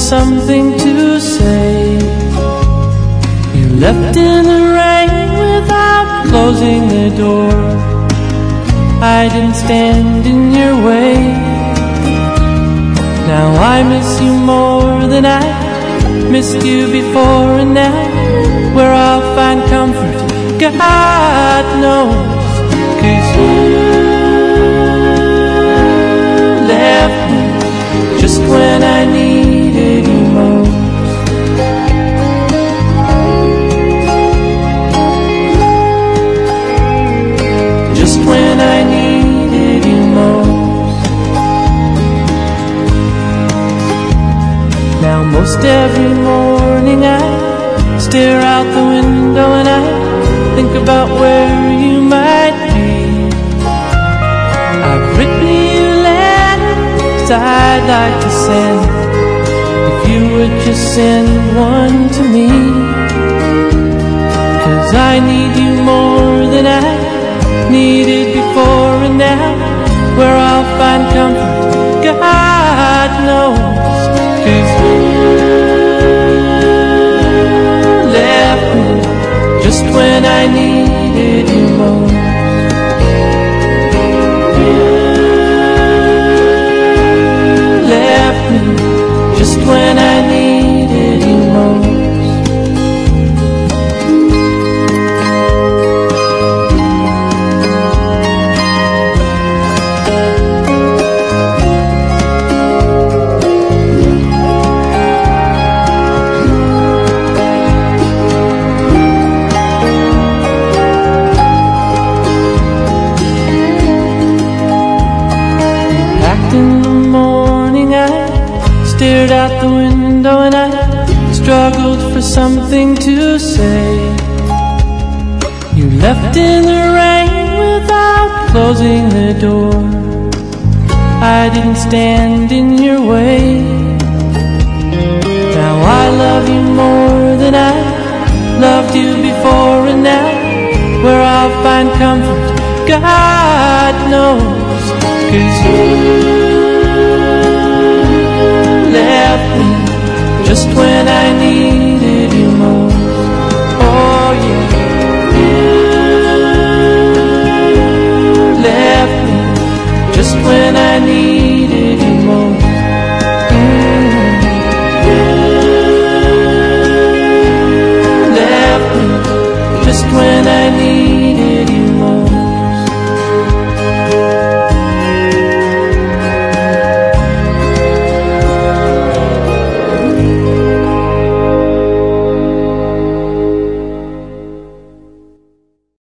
something to say. You left in the rain without closing the door. I didn't stand in your way. Now I miss you more than I missed you before, and now where I'll find comfort, God knows. 'Cause you left me just when I needed you most. Just when I needed you most. Now most every morning I stare out the window and I think about where you might be. I've written you letters I'd like to send, if you would just send one to me. 'Cause I need you more than I needed before, and now where I'll find comfort, God knows. 'Cause you left me just when I needed you most. You left me just when I needed you most. Stared out the window and I struggled for something to say. You left in the rain without closing the door. I didn't stand in your way. Now I love you more than I loved you before, and now where I'll find comfort, God knows. 'Cause you left me just when I needed you most. Oh yeah, you left me just when I needed you most. You left me just when I needed